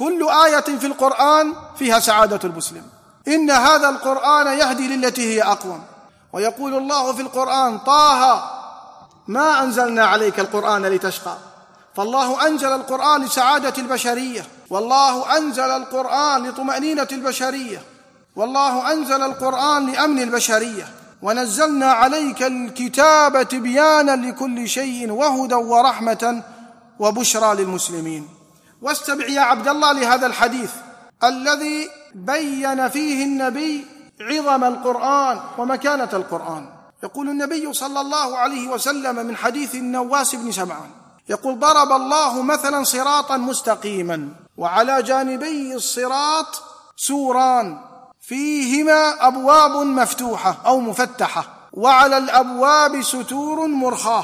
كل آية في القرآن فيها سعادة المسلم. إن هذا القرآن يهدي للتي هي أقوم. ويقول الله في القرآن: طه ما أنزلنا عليك القرآن لتشقى. فالله أنزل القرآن لسعادة البشرية، والله أنزل القرآن لطمأنينة البشرية، والله أنزل القرآن لأمن البشرية. ونزلنا عليك الكتاب تبيانا لكل شيء وهدى ورحمة وبشرى للمسلمين. واستمع يا عبد الله لهذا الحديث الذي بين فيه النبي عظم القرآن ومكانة القرآن. يقول النبي صلى الله عليه وسلم من حديث النواس بن سمعان يقول: ضرب الله مثلا صراطا مستقيما وعلى جانبي الصراط سوران فيهما أبواب مفتوحة أو مفتحة وعلى الأبواب ستور مرخاة.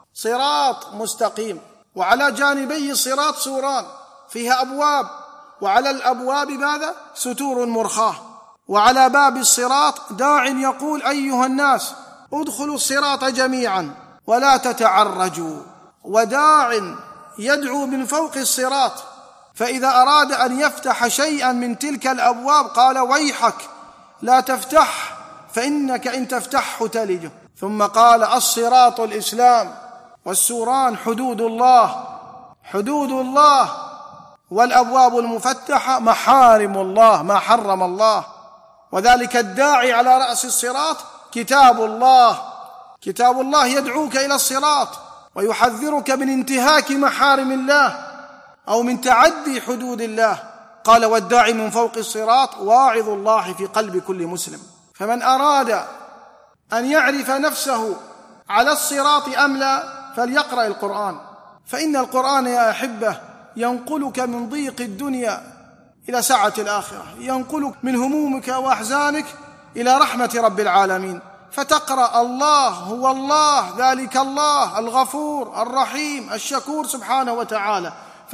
صراط مستقيم وعلى جانبي الصراط سوران فيها أبواب، وعلى الأبواب ماذا؟ ستور مرخاة. وعلى باب الصراط داع يقول: أيها الناس ادخلوا الصراط جميعا ولا تتعرجوا. وداع يدعو من فوق الصراط، فإذا أراد أن يفتح شيئا من تلك الأبواب قال: ويحك لا تفتح فإنك إن تفتحه تلجه. ثم قال: الصراط الإسلام، والسوران حدود الله، حدود الله، والأبواب المفتحة محارم الله، ما حرم الله. وذلك الداعي على رأس الصراط كتاب الله، كتاب الله يدعوك إلى الصراط ويحذرك من انتهاك محارم الله أو من تعدي حدود الله. قال: والداعي من فوق الصراط واعظ الله في قلب كل مسلم. فمن أراد أن يعرف نفسه على الصراط أم لا فليقرأ القرآن، فإن القرآن يا أحبة ينقلك من ضيق الدنيا إلى سعة الآخرة، ينقلك من همومك وأحزانك إلى رحمة رب العالمين. فتقرأ الله هو الله، ذلك الله الغفور الرحيم الشكور سبحانه وتعالى،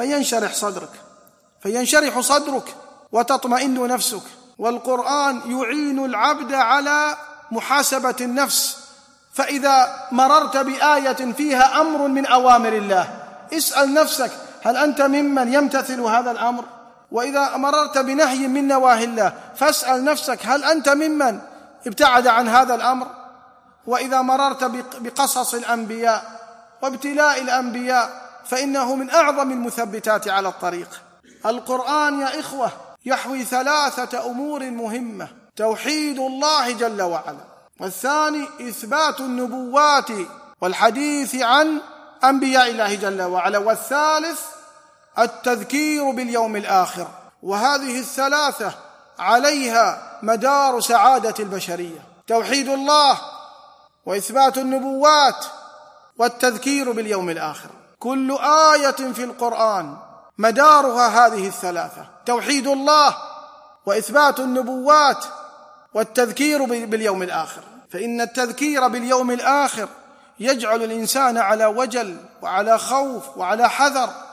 فينشرح صدرك وتطمئن نفسك. والقرآن يعين العبد على محاسبة النفس. فإذا مررت بآية فيها أمر من أوامر الله اسأل نفسك: هل أنت ممن يمتثل هذا الأمر؟ وإذا مررت بنهي من نواهي الله فاسأل نفسك: هل أنت ممن ابتعد عن هذا الأمر؟ وإذا مررت بقصص الأنبياء وابتلاء الأنبياء فإنه من أعظم المثبتات على الطريق. القرآن يا إخوة يحوي 3 أمور مهمة: توحيد الله جل وعلا، والثاني إثبات النبوات والحديث عن أنبياء الله جل وعلا، والثالث التذكير باليوم الآخر. وهذه 3 عليها مدار سعادة البشرية: توحيد الله وإثبات النبوات والتذكير باليوم الآخر. كل آية في القرآن مدارها هذه 3: توحيد الله وإثبات النبوات والتذكير باليوم الآخر. فإن التذكير باليوم الآخر يجعل الإنسان على وجل وعلى خوف وعلى حذر